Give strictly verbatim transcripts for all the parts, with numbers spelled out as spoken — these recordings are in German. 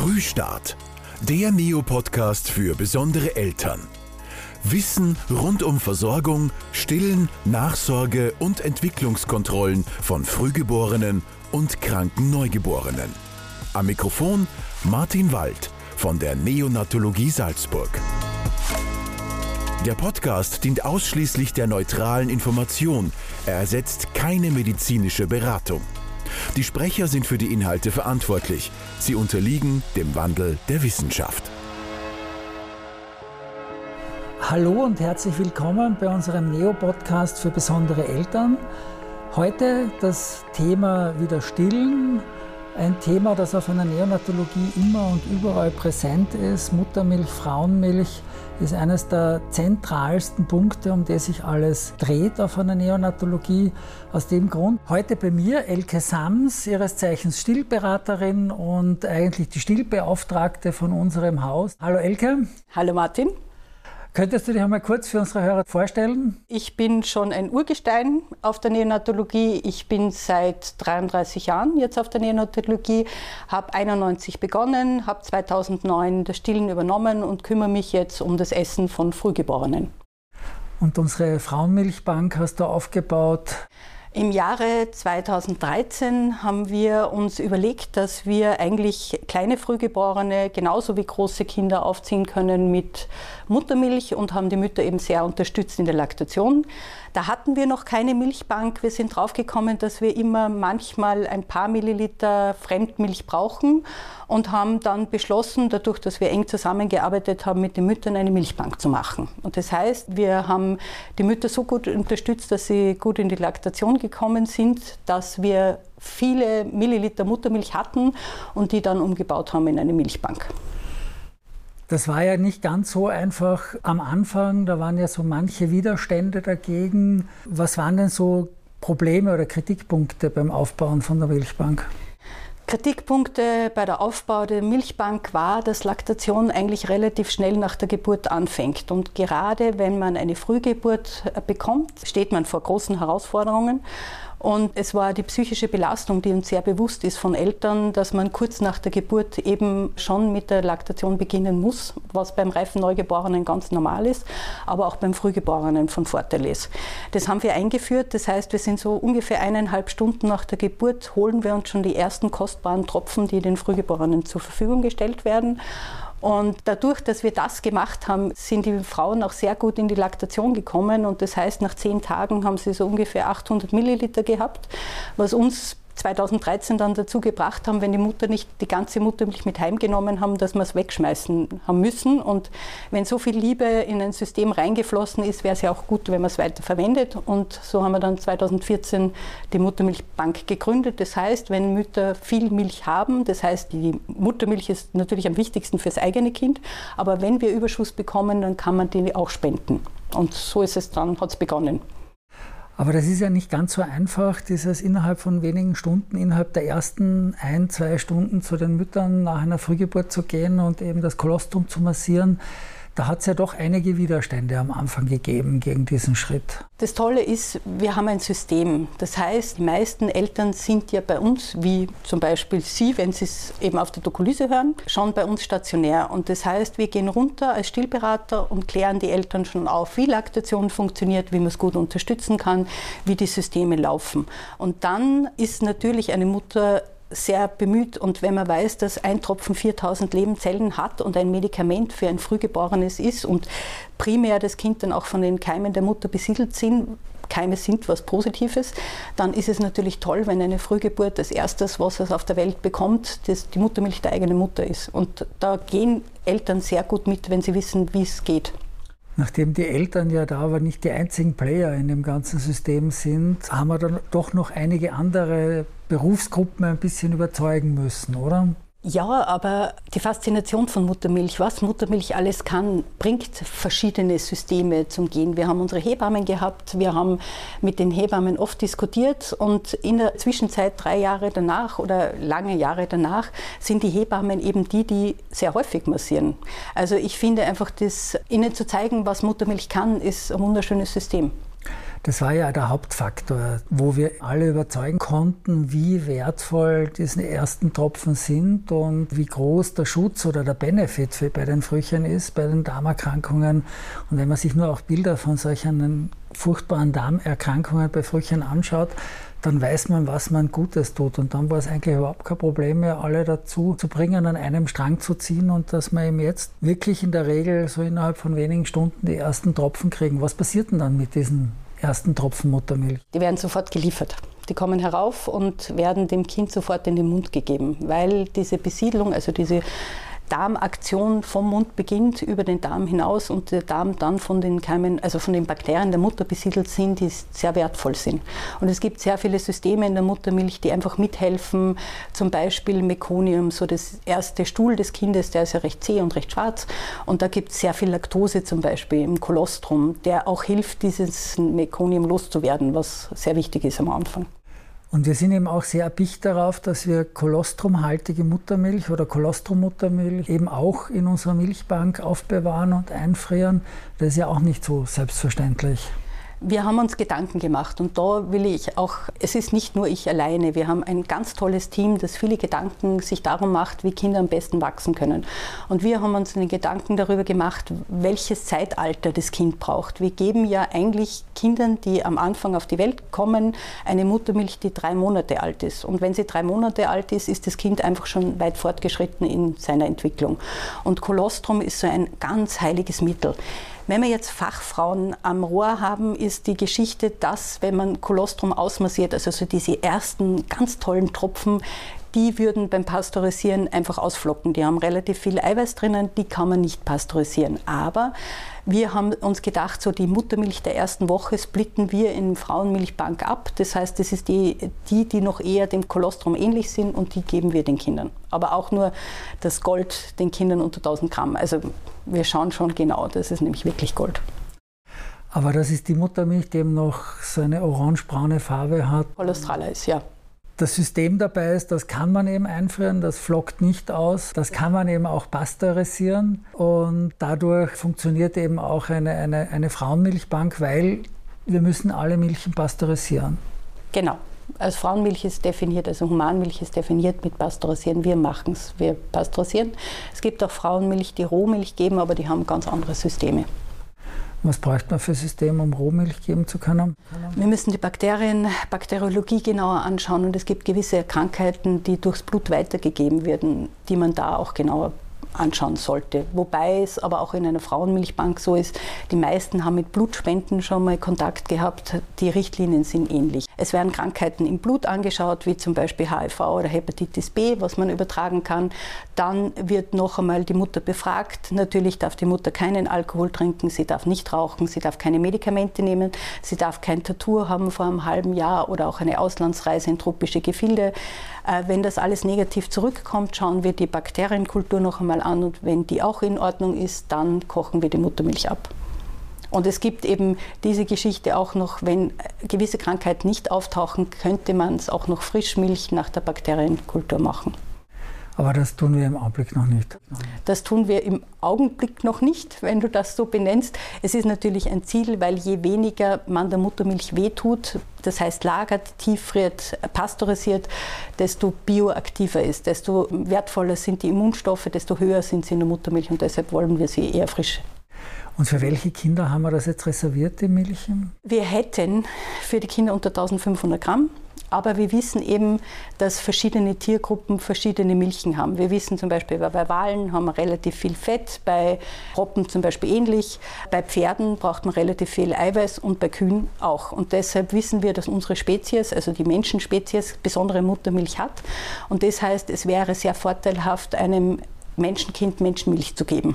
Frühstart, der Neo-Podcast für besondere Eltern. Wissen rund um Versorgung, Stillen, Nachsorge und Entwicklungskontrollen von Frühgeborenen und kranken Neugeborenen. Am Mikrofon Martin Wald von der Neonatologie Salzburg. Der Podcast dient ausschließlich der neutralen Information. Er ersetzt keine medizinische Beratung. Die Sprecher sind für die Inhalte verantwortlich. Sie unterliegen dem Wandel der Wissenschaft. Hallo und herzlich willkommen bei unserem Neo-Podcast für besondere Eltern. Heute das Thema wieder Stillen. Ein Thema, das auf einer Neonatologie immer und überall präsent ist. Muttermilch, Frauenmilch ist eines der zentralsten Punkte, um die sich alles dreht auf einer Neonatologie. Aus dem Grund heute bei mir Elke Sams, ihres Zeichens Stillberaterin und eigentlich die Stillbeauftragte von unserem Haus. Hallo Elke. Hallo Martin. Könntest du dich einmal kurz für unsere Hörer vorstellen? Ich bin schon ein Urgestein auf der Neonatologie. Ich bin seit dreiunddreißig Jahren jetzt auf der Neonatologie, habe einundneunzig begonnen, habe zweitausendneun das Stillen übernommen und kümmere mich jetzt um das Essen von Frühgeborenen. Und unsere Frauenmilchbank hast du aufgebaut? Im Jahre zweitausenddreizehn haben wir uns überlegt, dass wir eigentlich kleine Frühgeborene genauso wie große Kinder aufziehen können mit Muttermilch und haben die Mütter eben sehr unterstützt in der Laktation. Da hatten wir noch keine Milchbank. Wir sind draufgekommen, dass wir immer manchmal ein paar Milliliter Fremdmilch brauchen und haben dann beschlossen, dadurch, dass wir eng zusammengearbeitet haben, mit den Müttern eine Milchbank zu machen. Und das heißt, wir haben die Mütter so gut unterstützt, dass sie gut in die Laktation gekommen sind, dass wir viele Milliliter Muttermilch hatten und die dann umgebaut haben in eine Milchbank. Das war ja nicht ganz so einfach am Anfang, da waren ja so manche Widerstände dagegen. Was waren denn so Probleme oder Kritikpunkte beim Aufbauen von der Milchbank? Kritikpunkte bei der Aufbau der Milchbank war, dass Laktation eigentlich relativ schnell nach der Geburt anfängt. Und gerade wenn man eine Frühgeburt bekommt, steht man vor großen Herausforderungen. Und es war die psychische Belastung, die uns sehr bewusst ist von Eltern, dass man kurz nach der Geburt eben schon mit der Laktation beginnen muss, was beim reifen Neugeborenen ganz normal ist, aber auch beim Frühgeborenen von Vorteil ist. Das haben wir eingeführt, das heißt, wir sind so ungefähr eineinhalb Stunden nach der Geburt, holen wir uns schon die ersten kostbaren Tropfen, die den Frühgeborenen zur Verfügung gestellt werden. Und dadurch, dass wir das gemacht haben, sind die Frauen auch sehr gut in die Laktation gekommen. Und das heißt, nach zehn Tagen haben sie so ungefähr achthundert Milliliter gehabt, was uns zweitausenddreizehn dann dazu gebracht haben, wenn die Mutter nicht die ganze Muttermilch mit heimgenommen haben, dass wir es wegschmeißen haben müssen. Und wenn so viel Liebe in ein System reingeflossen ist, wäre es ja auch gut, wenn man es weiter verwendet. Und so haben wir dann zweitausendvierzehn die Muttermilchbank gegründet. Das heißt, wenn Mütter viel Milch haben, das heißt, die Muttermilch ist natürlich am wichtigsten fürs eigene Kind, aber wenn wir Überschuss bekommen, dann kann man die auch spenden. Und so ist es dann, hat es begonnen. Aber das ist ja nicht ganz so einfach, dieses innerhalb von wenigen Stunden, innerhalb der ersten ein, zwei Stunden zu den Müttern nach einer Frühgeburt zu gehen und eben das Kolostrum zu massieren. Da hat es ja doch einige Widerstände am Anfang gegeben gegen diesen Schritt. Das Tolle ist, wir haben ein System. Das heißt, die meisten Eltern sind ja bei uns, wie zum Beispiel Sie, wenn Sie es eben auf der Dokolyse hören, schon bei uns stationär. Und das heißt, wir gehen runter als Stillberater und klären die Eltern schon auf, wie Laktation funktioniert, wie man es gut unterstützen kann, wie die Systeme laufen. Und dann ist natürlich eine Mutter sehr bemüht, und wenn man weiß, dass ein Tropfen viertausend Lebenszellen hat und ein Medikament für ein Frühgeborenes ist und primär das Kind dann auch von den Keimen der Mutter besiedelt sind, Keime sind was Positives, dann ist es natürlich toll, wenn eine Frühgeburt das Erste, was es auf der Welt bekommt, dass die Muttermilch der eigenen Mutter ist. Und da gehen Eltern sehr gut mit, wenn sie wissen, wie es geht. Nachdem die Eltern ja da aber nicht die einzigen Player in dem ganzen System sind, haben wir dann doch noch einige andere Berufsgruppen ein bisschen überzeugen müssen, oder? Ja, aber die Faszination von Muttermilch, was Muttermilch alles kann, bringt verschiedene Systeme zum Gehen. Wir haben unsere Hebammen gehabt, wir haben mit den Hebammen oft diskutiert und in der Zwischenzeit, drei Jahre danach oder lange Jahre danach, sind die Hebammen eben die, die sehr häufig massieren. Also ich finde einfach, das, ihnen zu zeigen, was Muttermilch kann, ist ein wunderschönes System. Das war ja der Hauptfaktor, wo wir alle überzeugen konnten, wie wertvoll diese ersten Tropfen sind und wie groß der Schutz oder der Benefit für bei den Frühchen ist, bei den Darmerkrankungen. Und wenn man sich nur auch Bilder von solchen furchtbaren Darmerkrankungen bei Frühchen anschaut, dann weiß man, was man Gutes tut. Und dann war es eigentlich überhaupt kein Problem mehr, alle dazu zu bringen, an einem Strang zu ziehen und dass wir eben jetzt wirklich in der Regel so innerhalb von wenigen Stunden die ersten Tropfen kriegen. Was passiert denn dann mit diesen ersten Tropfen Muttermilch? Die werden sofort geliefert. Die kommen herauf und werden dem Kind sofort in den Mund gegeben, weil diese Besiedlung, also diese Darmaktion vom Mund beginnt über den Darm hinaus und der Darm dann von den Keimen, also von den Bakterien der Mutter besiedelt sind, die sehr wertvoll sind. Und es gibt sehr viele Systeme in der Muttermilch, die einfach mithelfen, zum Beispiel Mekonium, so das erste Stuhl des Kindes, der ist ja recht zäh und recht schwarz. Und da gibt es sehr viel Laktose zum Beispiel im Kolostrum, der auch hilft, dieses Mekonium loszuwerden, was sehr wichtig ist am Anfang. Und wir sind eben auch sehr erpicht darauf, dass wir kolostrumhaltige Muttermilch oder Kolostrummuttermilch eben auch in unserer Milchbank aufbewahren und einfrieren. Das ist ja auch nicht so selbstverständlich. Wir haben uns Gedanken gemacht und da will ich auch, es ist nicht nur ich alleine, wir haben ein ganz tolles Team, das viele Gedanken sich darum macht, wie Kinder am besten wachsen können. Und wir haben uns einen Gedanken darüber gemacht, welches Zeitalter das Kind braucht. Wir geben ja eigentlich Kindern, die am Anfang auf die Welt kommen, eine Muttermilch, die drei Monate alt ist. Und wenn sie drei Monate alt ist, ist das Kind einfach schon weit fortgeschritten in seiner Entwicklung. Und Kolostrum ist so ein ganz heiliges Mittel. Wenn wir jetzt Fachfrauen am Rohr haben, ist die Geschichte, dass, wenn man Kolostrum ausmassiert, also so diese ersten ganz tollen Tropfen, die würden beim Pasteurisieren einfach ausflocken. Die haben relativ viel Eiweiß drinnen, die kann man nicht pasteurisieren. Aber wir haben uns gedacht, so die Muttermilch der ersten Woche splitten wir in Frauenmilchbank ab. Das heißt, das ist die, die, die noch eher dem Kolostrum ähnlich sind und die geben wir den Kindern. Aber auch nur das Gold den Kindern unter tausend Gramm. Also wir schauen schon genau, das ist nämlich wirklich Gold. Aber das ist die Muttermilch, die eben noch so eine orangebraune Farbe hat. Kolostraler ist, ja. Das System dabei ist, das kann man eben einfrieren, das flockt nicht aus, das kann man eben auch pasteurisieren und dadurch funktioniert eben auch eine, eine, eine Frauenmilchbank, weil wir müssen alle Milchen pasteurisieren. Genau. Als Frauenmilch ist definiert, also Humanmilch ist definiert mit Pasteurisieren. Wir machen es, wir pasteurisieren. Es gibt auch Frauenmilch, die Rohmilch geben, aber die haben ganz andere Systeme. Was bräuchte man für ein System, um Rohmilch geben zu können? Wir müssen die Bakterien, Bakteriologie genauer anschauen und es gibt gewisse Krankheiten, die durchs Blut weitergegeben werden, die man da auch genauer anschauen sollte. Wobei es aber auch in einer Frauenmilchbank so ist, die meisten haben mit Blutspenden schon mal Kontakt gehabt. Die Richtlinien sind ähnlich. Es werden Krankheiten im Blut angeschaut, wie zum Beispiel H I V oder Hepatitis B, was man übertragen kann. Dann wird noch einmal die Mutter befragt. Natürlich darf die Mutter keinen Alkohol trinken, sie darf nicht rauchen, sie darf keine Medikamente nehmen, sie darf kein Tattoo haben vor einem halben Jahr oder auch eine Auslandsreise in tropische Gefilde. Wenn das alles negativ zurückkommt, schauen wir die Bakterienkultur noch einmal an und wenn die auch in Ordnung ist, dann kochen wir die Muttermilch ab. Und es gibt eben diese Geschichte auch noch, wenn gewisse Krankheiten nicht auftauchen, könnte man es auch noch Frischmilch nach der Bakterienkultur machen. Aber das tun wir im Augenblick noch nicht. Das tun wir im Augenblick noch nicht, wenn du das so benennst. Es ist natürlich ein Ziel, weil je weniger man der Muttermilch wehtut, das heißt lagert, tieffriert, pasteurisiert, desto bioaktiver ist, desto wertvoller sind die Immunstoffe, desto höher sind sie in der Muttermilch und deshalb wollen wir sie eher frisch. Und für welche Kinder haben wir das jetzt reserviert, die Milchen? Wir hätten für die Kinder unter eintausendfünfhundert Gramm. Aber wir wissen eben, dass verschiedene Tiergruppen verschiedene Milchen haben. Wir wissen zum Beispiel, bei Walen haben wir relativ viel Fett, bei Robben zum Beispiel ähnlich. Bei Pferden braucht man relativ viel Eiweiß und bei Kühen auch. Und deshalb wissen wir, dass unsere Spezies, also die Menschenspezies, besondere Muttermilch hat. Und das heißt, es wäre sehr vorteilhaft, einem Menschenkind Menschenmilch zu geben.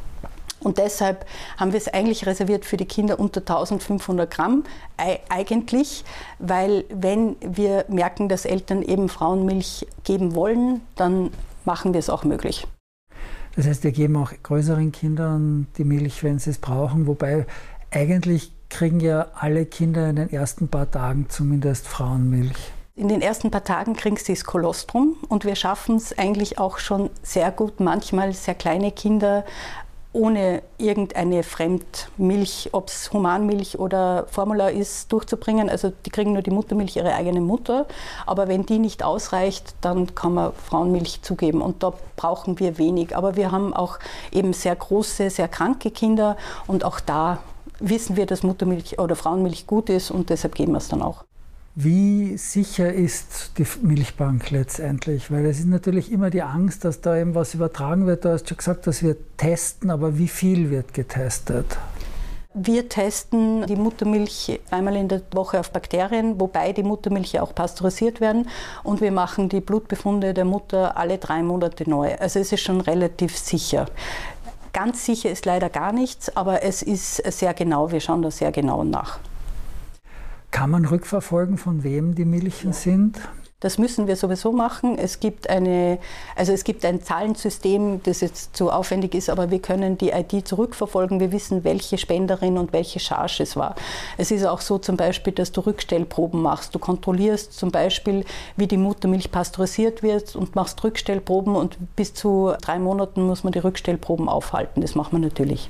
Und deshalb haben wir es eigentlich reserviert für die Kinder unter eintausendfünfhundert Gramm, eigentlich, weil wenn wir merken, dass Eltern eben Frauenmilch geben wollen, dann machen wir es auch möglich. Das heißt, wir geben auch größeren Kindern die Milch, wenn sie es brauchen, wobei eigentlich kriegen ja alle Kinder in den ersten paar Tagen zumindest Frauenmilch. In den ersten paar Tagen kriegen sie das Kolostrum und wir schaffen es eigentlich auch schon sehr gut, manchmal sehr kleine Kinder ohne irgendeine Fremdmilch, ob es Humanmilch oder Formula ist, durchzubringen. Also die kriegen nur die Muttermilch, ihre eigene Mutter. Aber wenn die nicht ausreicht, dann kann man Frauenmilch zugeben. Und da brauchen wir wenig. Aber wir haben auch eben sehr große, sehr kranke Kinder. Und auch da wissen wir, dass Muttermilch oder Frauenmilch gut ist und deshalb geben wir es dann auch. Wie sicher ist die Milchbank letztendlich? Weil es ist natürlich immer die Angst, dass da eben was übertragen wird. Du hast schon gesagt, dass wir testen, aber wie viel wird getestet? Wir testen die Muttermilch einmal in der Woche auf Bakterien, wobei die Muttermilch auch pasteurisiert werden. Und wir machen die Blutbefunde der Mutter alle drei Monate neu. Also es ist schon relativ sicher. Ganz sicher ist leider gar nichts, aber es ist sehr genau. Wir schauen da sehr genau nach. Kann man rückverfolgen, von wem die Milchen sind? Das müssen wir sowieso machen. Es gibt eine, also es gibt ein Zahlensystem, das jetzt zu aufwendig ist, aber wir können die I D zurückverfolgen. Wir wissen, welche Spenderin und welche Charge es war. Es ist auch so zum Beispiel, dass du Rückstellproben machst. Du kontrollierst zum Beispiel, wie die Muttermilch pasteurisiert wird und machst Rückstellproben und bis zu drei Monaten muss man die Rückstellproben aufhalten. Das macht man natürlich.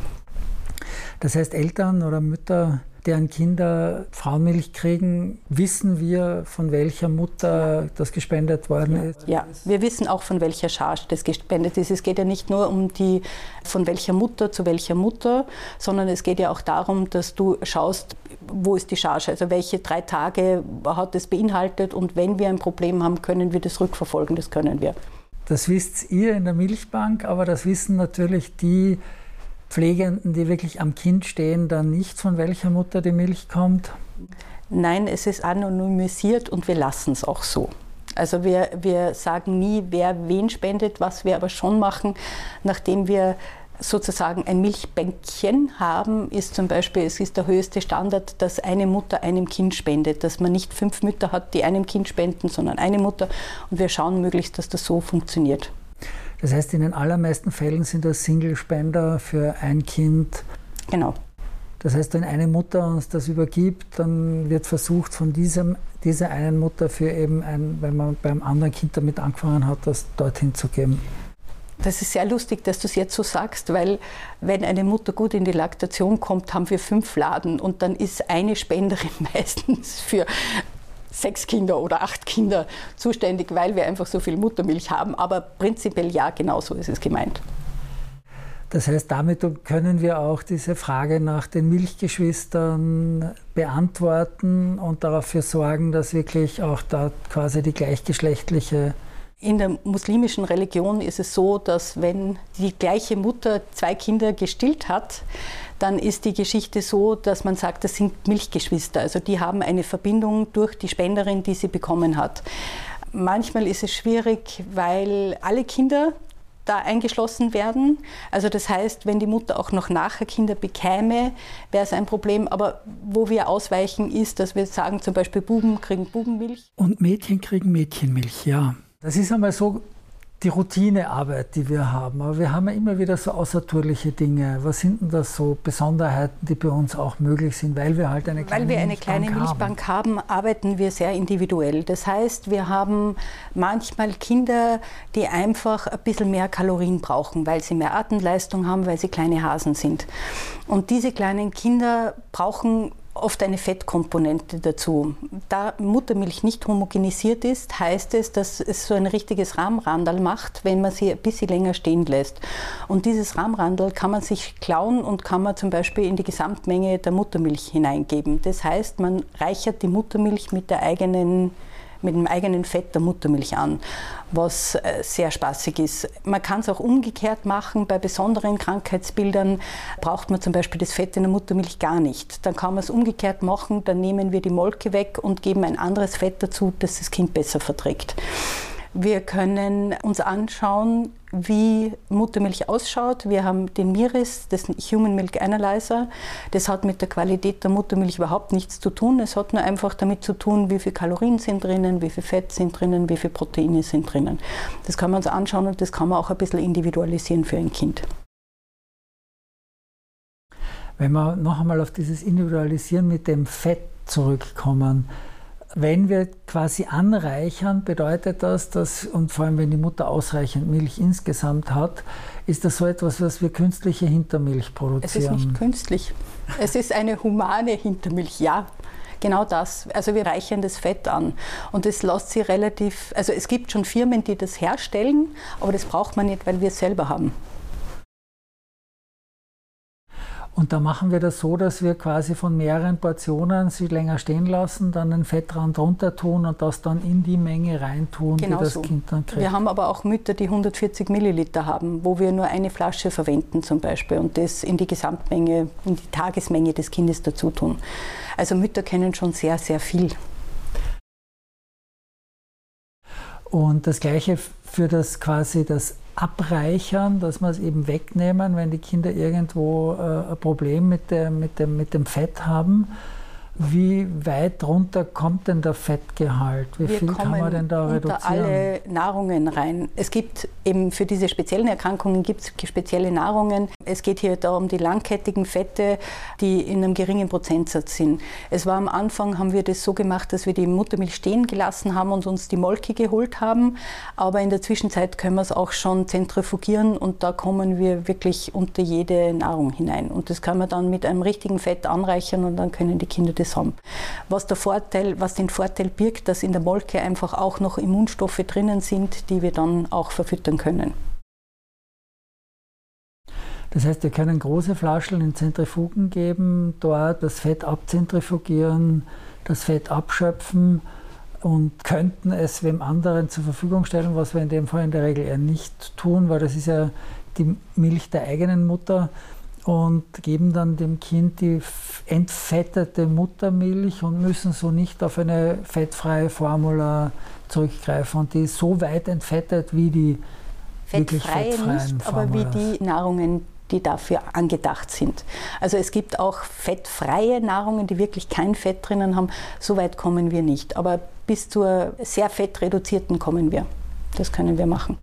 Das heißt, Eltern oder Mütter, deren Kinder Frauenmilch kriegen, wissen wir, von welcher Mutter das gespendet worden ist? Ja, wir wissen auch, von welcher Charge das gespendet ist. Es geht ja nicht nur um die, von welcher Mutter zu welcher Mutter, sondern es geht ja auch darum, dass du schaust, wo ist die Charge, also welche drei Tage hat es beinhaltet und wenn wir ein Problem haben, können wir das rückverfolgen, das können wir. Das wisst ihr in der Milchbank, aber das wissen natürlich die Pflegenden, die wirklich am Kind stehen, dann nicht, von welcher Mutter die Milch kommt? Nein, es ist anonymisiert und wir lassen es auch so. Also wir, wir sagen nie, wer wen spendet, was wir aber schon machen, nachdem wir sozusagen ein Milchbänkchen haben, ist zum Beispiel, es ist der höchste Standard, dass eine Mutter einem Kind spendet, dass man nicht fünf Mütter hat, die einem Kind spenden, sondern eine Mutter und wir schauen möglichst, dass das so funktioniert. Das heißt, in den allermeisten Fällen sind das Single-Spender für ein Kind. Genau. Das heißt, wenn eine Mutter uns das übergibt, dann wird versucht, von diesem, dieser einen Mutter für eben ein, wenn man beim anderen Kind damit angefangen hat, das dorthin zu geben. Das ist sehr lustig, dass du es jetzt so sagst, weil wenn eine Mutter gut in die Laktation kommt, haben wir fünf Laden und dann ist eine Spenderin meistens für sechs Kinder oder acht Kinder zuständig, weil wir einfach so viel Muttermilch haben. Aber prinzipiell ja, genau so ist es gemeint. Das heißt, damit können wir auch diese Frage nach den Milchgeschwistern beantworten und dafür sorgen, dass wirklich auch da quasi die gleichgeschlechtliche... In der muslimischen Religion ist es so, dass wenn die gleiche Mutter zwei Kinder gestillt hat, dann ist die Geschichte so, dass man sagt, das sind Milchgeschwister. Also die haben eine Verbindung durch die Spenderin, die sie bekommen hat. Manchmal ist es schwierig, weil alle Kinder da eingeschlossen werden. Also das heißt, wenn die Mutter auch noch nachher Kinder bekäme, wäre es ein Problem. Aber wo wir ausweichen ist, dass wir sagen, zum Beispiel Buben kriegen Bubenmilch. Und Mädchen kriegen Mädchenmilch, ja. Das ist einmal so die Routinearbeit, die wir haben. Aber wir haben ja immer wieder so außertourliche Dinge. Was sind denn das so Besonderheiten, die bei uns auch möglich sind, weil wir halt eine kleine Weil wir eine Milchbank kleine Milchbank haben. haben, arbeiten wir sehr individuell. Das heißt, wir haben manchmal Kinder, die einfach ein bisschen mehr Kalorien brauchen, weil sie mehr Atemleistung haben, weil sie kleine Hasen sind. Und diese kleinen Kinder brauchen oft eine Fettkomponente dazu. Da Muttermilch nicht homogenisiert ist, heißt es, dass es so ein richtiges Rahmrandal macht, wenn man sie ein bisschen länger stehen lässt. Und dieses Rahmrandal kann man sich klauen und kann man zum Beispiel in die Gesamtmenge der Muttermilch hineingeben. Das heißt, man reichert die Muttermilch mit der eigenen mit dem eigenen Fett der Muttermilch an, was sehr spaßig ist. Man kann es auch umgekehrt machen. Bei besonderen Krankheitsbildern braucht man zum Beispiel das Fett in der Muttermilch gar nicht. Dann kann man es umgekehrt machen, dann nehmen wir die Molke weg und geben ein anderes Fett dazu, das das Kind besser verträgt. Wir können uns anschauen, wie Muttermilch ausschaut. Wir haben den MIRIS, das Human Milk Analyzer. Das hat mit der Qualität der Muttermilch überhaupt nichts zu tun. Es hat nur einfach damit zu tun, wie viele Kalorien sind drinnen, wie viel Fett sind drinnen, wie viele Proteine sind drinnen. Das kann man uns anschauen und das kann man auch ein bisschen individualisieren für ein Kind. Wenn wir noch einmal auf dieses Individualisieren mit dem Fett zurückkommen, wenn wir quasi anreichern, bedeutet das, dass, und vor allem wenn die Mutter ausreichend Milch insgesamt hat, ist das so etwas, was wir künstliche Hintermilch produzieren? Es ist nicht künstlich. Es ist eine humane Hintermilch, ja. Genau das. Also wir reichern das Fett an. Und das lässt sich relativ, also es gibt schon Firmen, die das herstellen, aber das braucht man nicht, weil wir es selber haben. Und da machen wir das so, dass wir quasi von mehreren Portionen sie länger stehen lassen, dann einen Fettrand drunter tun und das dann in die Menge reintun, genau die das so. Kind dann kriegt. Wir haben aber auch Mütter, die hundertvierzig Milliliter haben, wo wir nur eine Flasche verwenden zum Beispiel und das in die Gesamtmenge, in die Tagesmenge des Kindes dazu tun. Also Mütter kennen schon sehr, sehr viel. Und das Gleiche für das quasi das Abreichern, dass wir es eben wegnehmen, wenn die Kinder irgendwo äh, ein Problem mit, der, mit, dem, mit dem Fett haben. Wie weit runter kommt denn der Fettgehalt? Wie wir viel kann man denn da unter reduzieren? Alle Nahrungen rein. Es gibt eben für diese speziellen Erkrankungen gibt es spezielle Nahrungen. Es geht hier da um die langkettigen Fette, die in einem geringen Prozentsatz sind. Es war am Anfang, haben wir das so gemacht, dass wir die Muttermilch stehen gelassen haben und uns die Molke geholt haben. Aber in der Zwischenzeit können wir es auch schon zentrifugieren und da kommen wir wirklich unter jede Nahrung hinein. Und das kann man dann mit einem richtigen Fett anreichern und dann können die Kinder das haben. Was, der Vorteil, was den Vorteil birgt, dass in der Molke einfach auch noch Immunstoffe drinnen sind, die wir dann auch verfüttern können. Das heißt, wir können große Flaschen in Zentrifugen geben, dort das Fett abzentrifugieren, das Fett abschöpfen und könnten es wem anderen zur Verfügung stellen, was wir in dem Fall in der Regel eher nicht tun, weil das ist ja die Milch der eigenen Mutter. Und geben dann dem Kind die entfettete Muttermilch und müssen so nicht auf eine fettfreie Formula zurückgreifen. Und die ist so weit entfettet wie die wirklich fettfreien nicht, aber wie die Nahrungen, die dafür angedacht sind. Also es gibt auch fettfreie Nahrungen, die wirklich kein Fett drinnen haben. So weit kommen wir nicht. Aber bis zur sehr fettreduzierten kommen wir. Das können wir machen.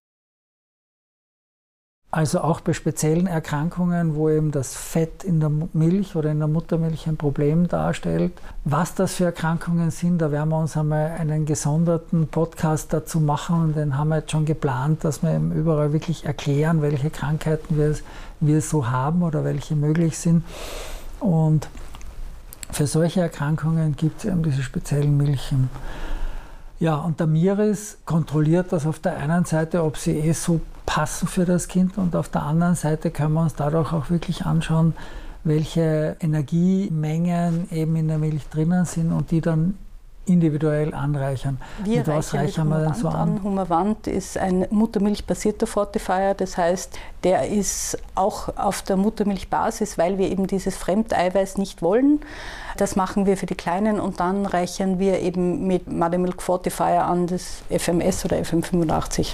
Also auch bei speziellen Erkrankungen, wo eben das Fett in der Milch oder in der Muttermilch ein Problem darstellt. Was das für Erkrankungen sind, da werden wir uns einmal einen gesonderten Podcast dazu machen und den haben wir jetzt schon geplant, dass wir eben überall wirklich erklären, welche Krankheiten wir, wir so haben oder welche möglich sind. Und für solche Erkrankungen gibt es eben diese speziellen Milchen. Ja, und der Miris kontrolliert das auf der einen Seite, ob sie eh so passen für das Kind und auf der anderen Seite können wir uns dadurch auch wirklich anschauen, welche Energiemengen eben in der Milch drinnen sind und die dann individuell anreichern. Wir reichern wir denn so an? an. Humavant ist ein muttermilchbasierter Fortifier, das heißt, der ist auch auf der Muttermilchbasis, weil wir eben dieses Fremdeiweiß nicht wollen. Das machen wir für die Kleinen und dann reichern wir eben mit Mother Milk Fortifier an, das F M S oder F M fünfundachtzig.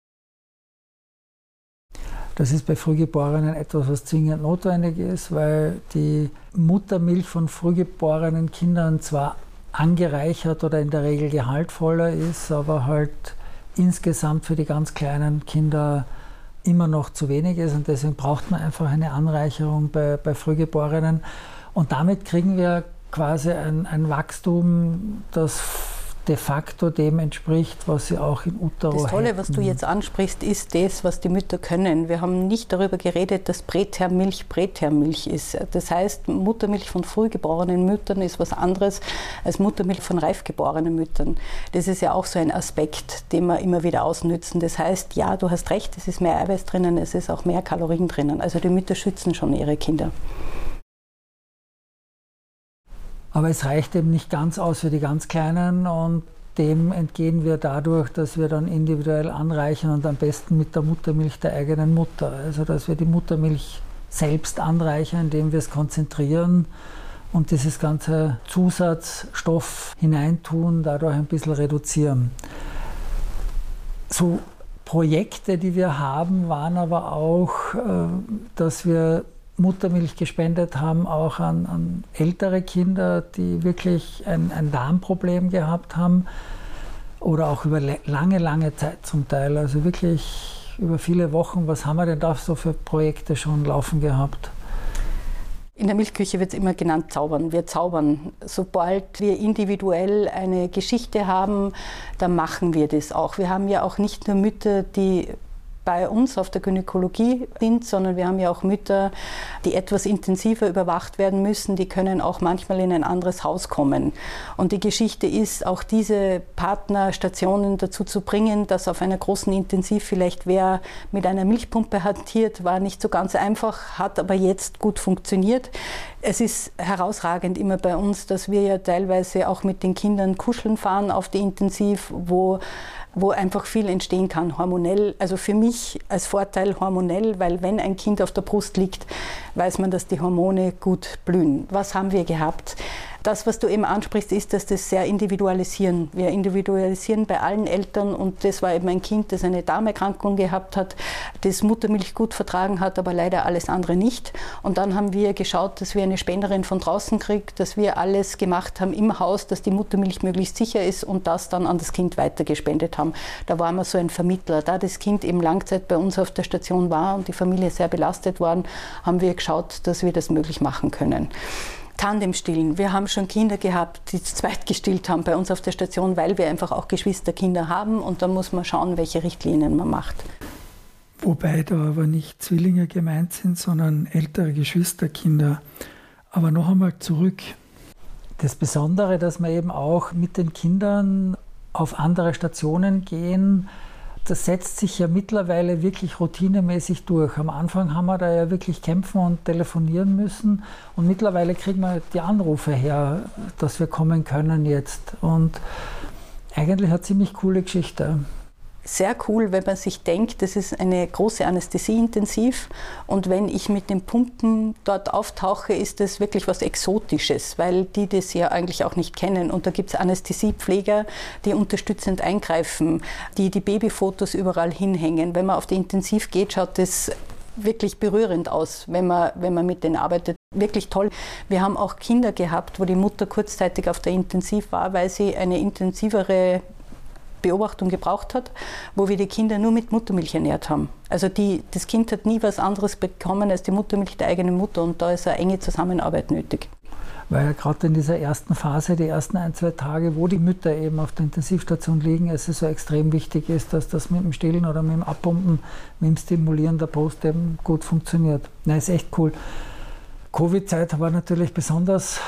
Das ist bei Frühgeborenen etwas, was zwingend notwendig ist, weil die Muttermilch von frühgeborenen Kindern zwar angereichert oder in der Regel gehaltvoller ist, aber halt insgesamt für die ganz kleinen Kinder immer noch zu wenig ist und deswegen braucht man einfach eine Anreicherung bei, bei Frühgeborenen. Und damit kriegen wir quasi ein, ein Wachstum, das de facto dem entspricht, was sie auch im Utero hätten. Das Tolle, was du jetzt ansprichst, ist das, was die Mütter können. Wir haben nicht darüber geredet, dass Prätermmilch Prätermmilch ist. Das heißt, Muttermilch von frühgeborenen Müttern ist was anderes als Muttermilch von reifgeborenen Müttern. Das ist ja auch so ein Aspekt, den wir immer wieder ausnützen. Das heißt, ja, du hast recht, es ist mehr Eiweiß drinnen, es ist auch mehr Kalorien drinnen. Also die Mütter schützen schon ihre Kinder. Aber es reicht eben nicht ganz aus für die ganz Kleinen und dem entgehen wir dadurch, dass wir dann individuell anreichern und am besten mit der Muttermilch der eigenen Mutter. Also dass wir die Muttermilch selbst anreichern, indem wir es konzentrieren und dieses ganze Zusatzstoff hineintun, dadurch ein bisschen reduzieren. So Projekte, die wir haben, waren aber auch, dass wir Muttermilch gespendet haben, auch an, an ältere Kinder, die wirklich ein, ein Darmproblem gehabt haben oder auch über lange, lange Zeit zum Teil, also wirklich über viele Wochen. Was haben wir denn da so für Projekte schon laufen gehabt? In der Milchküche wird es immer genannt zaubern. Wir zaubern. Sobald wir individuell eine Geschichte haben, dann machen wir das auch. Wir haben ja auch nicht nur Mütter, die bei uns auf der Gynäkologie sind, sondern wir haben ja auch Mütter, die etwas intensiver überwacht werden müssen. Die können auch manchmal in ein anderes Haus kommen. Und die Geschichte ist, auch diese Partnerstationen dazu zu bringen, dass auf einer großen Intensiv vielleicht wer mit einer Milchpumpe hantiert, war nicht so ganz einfach, hat aber jetzt gut funktioniert. Es ist herausragend immer bei uns, dass wir ja teilweise auch mit den Kindern kuscheln fahren auf die Intensiv, wo wo einfach viel entstehen kann, hormonell. Also für mich als Vorteil hormonell, weil wenn ein Kind auf der Brust liegt, weiß man, dass die Hormone gut blühen. Was haben wir gehabt? Das, was du eben ansprichst, ist, dass das sehr individualisieren. Wir individualisieren bei allen Eltern und das war eben ein Kind, das eine Darmerkrankung gehabt hat, das Muttermilch gut vertragen hat, aber leider alles andere nicht. Und dann haben wir geschaut, dass wir eine Spenderin von draußen kriegen, dass wir alles gemacht haben im Haus, dass die Muttermilch möglichst sicher ist und das dann an das Kind weitergespendet haben. Da waren wir so ein Vermittler. Da das Kind eben Langzeit bei uns auf der Station war und die Familie sehr belastet waren, haben wir geschaut, dass wir das möglich machen können. Tandemstillen. Wir haben schon Kinder gehabt, die zu zweit gestillt haben bei uns auf der Station, weil wir einfach auch Geschwisterkinder haben und da muss man schauen, welche Richtlinien man macht. Wobei da aber nicht Zwillinge gemeint sind, sondern ältere Geschwisterkinder. Aber noch einmal zurück. Das Besondere, dass wir eben auch mit den Kindern auf andere Stationen gehen, das setzt sich ja mittlerweile wirklich routinemäßig durch. Am Anfang haben wir da ja wirklich kämpfen und telefonieren müssen und mittlerweile kriegen wir die Anrufe her, dass wir kommen können jetzt. Und eigentlich eine ziemlich coole Geschichte. Sehr cool, wenn man sich denkt, das ist eine große Anästhesie-Intensiv und wenn ich mit den Pumpen dort auftauche, ist das wirklich was Exotisches, weil die das ja eigentlich auch nicht kennen. Und da gibt es Anästhesiepfleger, die unterstützend eingreifen, die die Babyfotos überall hinhängen. Wenn man auf die Intensiv geht, schaut das wirklich berührend aus, wenn man, wenn man mit denen arbeitet. Wirklich toll. Wir haben auch Kinder gehabt, wo die Mutter kurzzeitig auf der Intensiv war, weil sie eine intensivere Beobachtung gebraucht hat, wo wir die Kinder nur mit Muttermilch ernährt haben. Also die, das Kind hat nie was anderes bekommen als die Muttermilch der eigenen Mutter und da ist eine enge Zusammenarbeit nötig. Weil ja gerade in dieser ersten Phase, die ersten ein, zwei Tage, wo die Mütter eben auf der Intensivstation liegen, es so extrem wichtig ist, dass das mit dem Stillen oder mit dem Abpumpen, mit dem Stimulieren der Brust eben gut funktioniert. Nein, ist echt cool. Covid-Zeit war natürlich besonders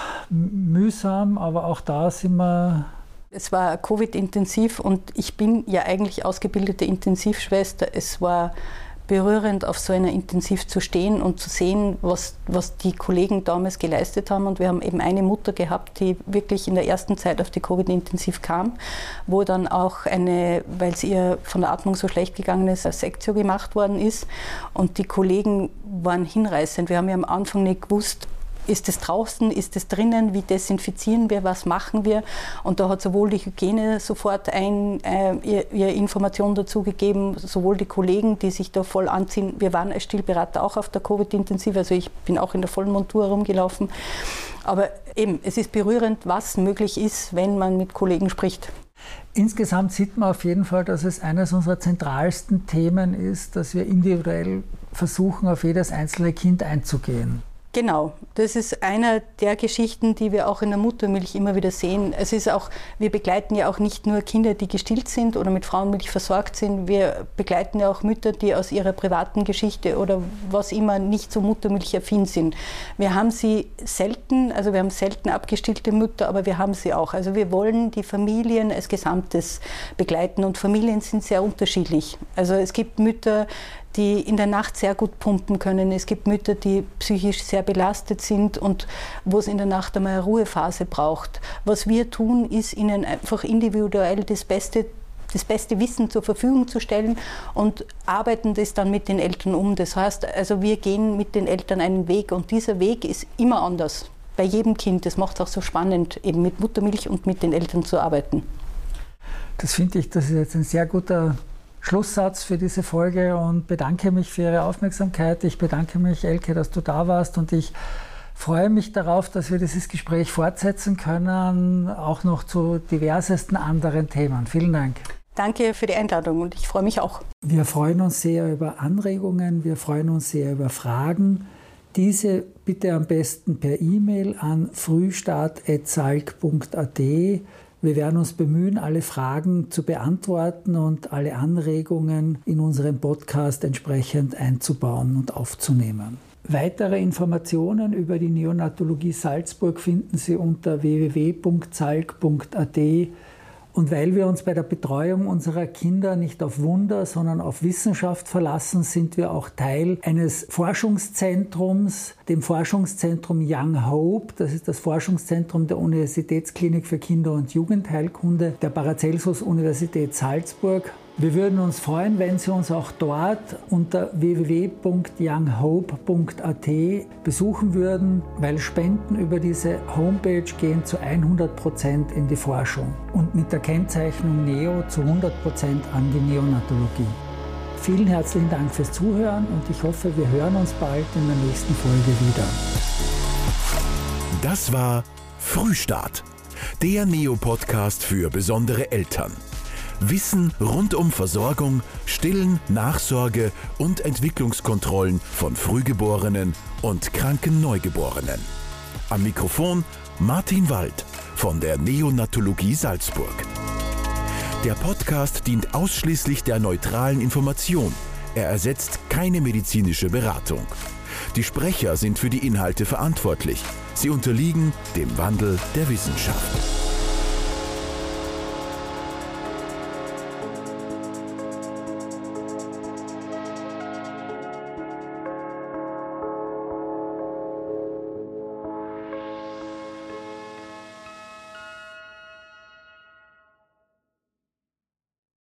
mühsam, aber auch da sind wir... Es war Covid-intensiv und ich bin ja eigentlich ausgebildete Intensivschwester. Es war berührend, auf so einer Intensiv zu stehen und zu sehen, was, was die Kollegen damals geleistet haben. Und wir haben eben eine Mutter gehabt, die wirklich in der ersten Zeit auf die Covid-Intensiv kam, wo dann auch eine, weil es ihr von der Atmung so schlecht gegangen ist, eine Sektio gemacht worden ist. Und die Kollegen waren hinreißend. Wir haben ja am Anfang nicht gewusst, ist es draußen, ist es drinnen, wie desinfizieren wir, was machen wir? Und da hat sowohl die Hygiene sofort ein, äh, ihr, ihr Informationen dazu gegeben, sowohl die Kollegen, die sich da voll anziehen. Wir waren als Stillberater auch auf der Covid-Intensiv, also ich bin auch in der vollen Montur rumgelaufen. Aber eben, es ist berührend, was möglich ist, wenn man mit Kollegen spricht. Insgesamt sieht man auf jeden Fall, dass es eines unserer zentralsten Themen ist, dass wir individuell versuchen, auf jedes einzelne Kind einzugehen. Genau, das ist einer der Geschichten, die wir auch in der Muttermilch immer wieder sehen. Es ist auch, wir begleiten ja auch nicht nur Kinder, die gestillt sind oder mit Frauenmilch versorgt sind. Wir begleiten ja auch Mütter, die aus ihrer privaten Geschichte oder was immer nicht so muttermilchaffin sind. Wir haben sie selten, also wir haben selten abgestillte Mütter, aber wir haben sie auch. Also wir wollen die Familien als Gesamtes begleiten und Familien sind sehr unterschiedlich. Also es gibt Mütter, die in der Nacht sehr gut pumpen können. Es gibt Mütter, die psychisch sehr belastet sind und wo es in der Nacht einmal eine Ruhephase braucht. Was wir tun, ist ihnen einfach individuell das beste, das beste Wissen zur Verfügung zu stellen und arbeiten das dann mit den Eltern um. Das heißt, also wir gehen mit den Eltern einen Weg und dieser Weg ist immer anders. Bei jedem Kind. Das macht es auch so spannend, eben mit Muttermilch und mit den Eltern zu arbeiten. Das finde ich, das ist jetzt ein sehr guter Schlusssatz für diese Folge und bedanke mich für Ihre Aufmerksamkeit. Ich bedanke mich, Elke, dass du da warst und ich freue mich darauf, dass wir dieses Gespräch fortsetzen können, auch noch zu diversesten anderen Themen. Vielen Dank. Danke für die Einladung und ich freue mich auch. Wir freuen uns sehr über Anregungen, wir freuen uns sehr über Fragen. Diese bitte am besten per E-Mail an frühstart at salk punkt a t. Wir werden uns bemühen, alle Fragen zu beantworten und alle Anregungen in unserem Podcast entsprechend einzubauen und aufzunehmen. Weitere Informationen über die Neonatologie Salzburg finden Sie unter w w w punkt salk punkt a t. Und weil wir uns bei der Betreuung unserer Kinder nicht auf Wunder, sondern auf Wissenschaft verlassen, sind wir auch Teil eines Forschungszentrums, dem Forschungszentrum Young Hope. Das ist das Forschungszentrum der Universitätsklinik für Kinder- und Jugendheilkunde der Paracelsus-Universität Salzburg. Wir würden uns freuen, wenn Sie uns auch dort unter w w w punkt young hope punkt a t besuchen würden, weil Spenden über diese Homepage gehen zu hundert Prozent in die Forschung und mit der Kennzeichnung Neo zu hundert Prozent an die Neonatologie. Vielen herzlichen Dank fürs Zuhören und ich hoffe, wir hören uns bald in der nächsten Folge wieder. Das war Frühstart, der Neo-Podcast für besondere Eltern. Wissen rund um Versorgung, Stillen, Nachsorge und Entwicklungskontrollen von Frühgeborenen und kranken Neugeborenen. Am Mikrofon Martin Wald von der Neonatologie Salzburg. Der Podcast dient ausschließlich der neutralen Information. Er ersetzt keine medizinische Beratung. Die Sprecher sind für die Inhalte verantwortlich. Sie unterliegen dem Wandel der Wissenschaft.